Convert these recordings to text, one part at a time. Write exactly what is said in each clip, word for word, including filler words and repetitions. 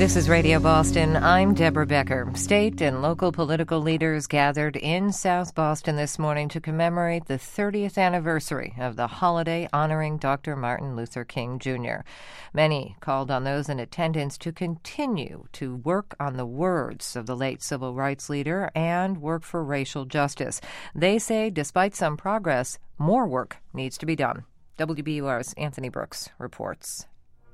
This is Radio Boston. I'm Deborah Becker. State and local political leaders gathered in South Boston this morning to commemorate the thirtieth anniversary of the holiday honoring Doctor Martin Luther King Junior Many called on those in attendance to continue to work on the words of the late civil rights leader and work for racial justice. They say, despite some progress, more work needs to be done. W B U R's Anthony Brooks reports.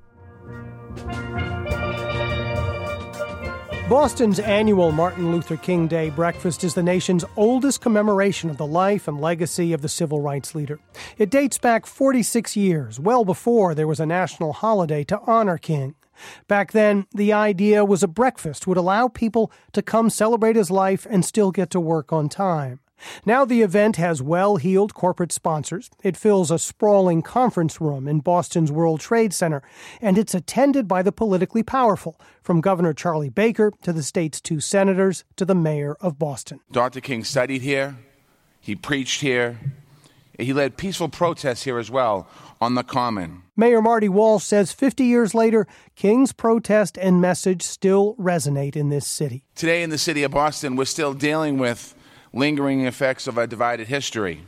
Boston's annual Martin Luther King Day breakfast is the nation's oldest commemoration of the life and legacy of the civil rights leader. It dates back forty-six years, well before there was a national holiday to honor King. Back then, the idea was a breakfast would allow people to come celebrate his life and still get to work on time. Now the event has well-heeled corporate sponsors. It fills a sprawling conference room in Boston's World Trade Center, and it's attended by the politically powerful, from Governor Charlie Baker to the state's two senators to the mayor of Boston. Doctor King studied here. He preached here. He led peaceful protests here as well on the Common. Mayor Marty Walsh says fifty years later, King's protest and message still resonate in this city. Today in the city of Boston, we're still dealing with lingering effects of our divided history.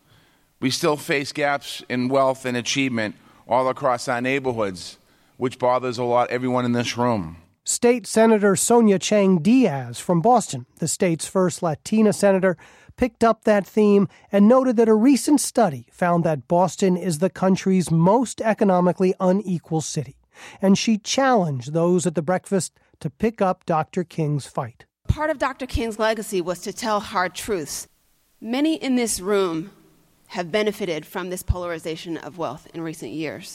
We still face gaps in wealth and achievement all across our neighborhoods, which bothers a lot everyone in this room. State Senator Sonia Chang Diaz from Boston, the state's first Latina senator, picked up that theme and noted that a recent study found that Boston is the country's most economically unequal city. And she challenged those at the breakfast to pick up Doctor King's fight. Part of Doctor King's legacy was to tell hard truths. Many in this room have benefited from this polarization of wealth in recent years.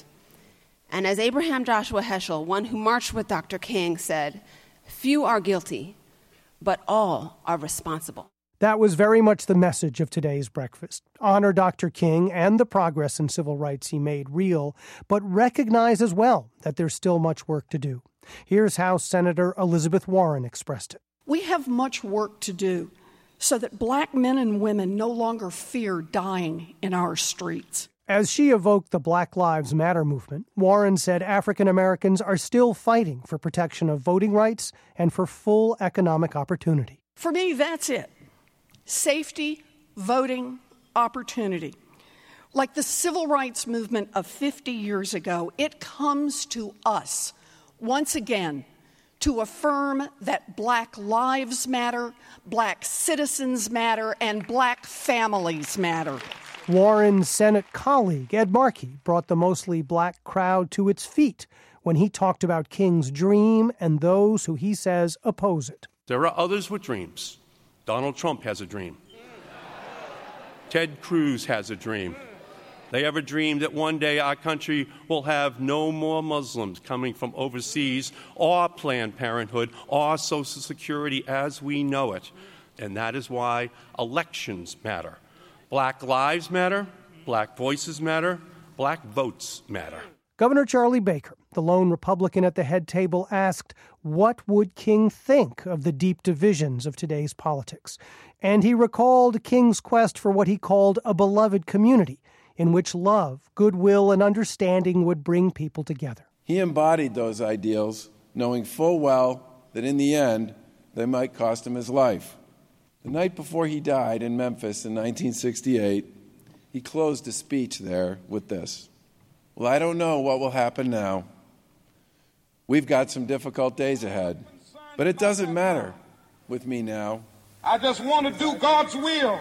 And as Abraham Joshua Heschel, one who marched with Doctor King, said, "Few are guilty, but all are responsible." That was very much the message of today's breakfast. Honor Doctor King and the progress in civil rights he made real, but recognize as well that there's still much work to do. Here's how Senator Elizabeth Warren expressed it. We have much work to do so that black men and women no longer fear dying in our streets. As she evoked the Black Lives Matter movement, Warren said African Americans are still fighting for protection of voting rights and for full economic opportunity. For me, that's it. Safety, voting, opportunity. Like the civil rights movement of fifty years ago, it comes to us once again to affirm that black lives matter, black citizens matter, and black families matter. Warren's Senate colleague, Ed Markey, brought the mostly black crowd to its feet when he talked about King's dream and those who he says oppose it. There are others with dreams. Donald Trump has a dream. Ted Cruz has a dream. They have a dream that one day our country will have no more Muslims coming from overseas or Planned Parenthood or Social Security as we know it. And that is why elections matter. Black lives matter, black voices matter, black votes matter. Governor Charlie Baker, the lone Republican at the head table, asked, what would King think of the deep divisions of today's politics? And he recalled King's quest for what he called a beloved community, in which love, goodwill, and understanding would bring people together. He embodied those ideals, knowing full well that in the end, they might cost him his life. The night before he died in Memphis in nineteen sixty-eight, he closed a speech there with this. Well, I don't know what will happen now. We've got some difficult days ahead, but it doesn't matter with me now. I just want to do God's will.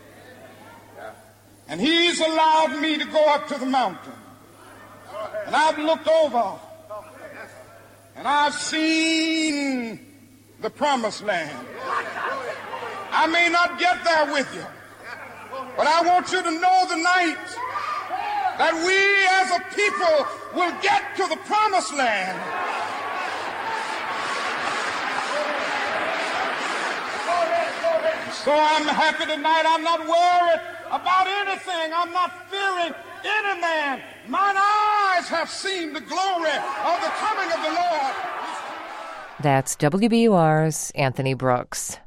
And he's allowed me to go up to the mountain. And I've looked over. And I've seen the promised land. I may not get there with you. But I want you to know tonight that we as a people will get to the promised land. So I'm happy tonight. I'm not worried about anything. I'm not fearing any man. Mine eyes have seen the glory of the coming of the Lord. That's W B U R's Anthony Brooks.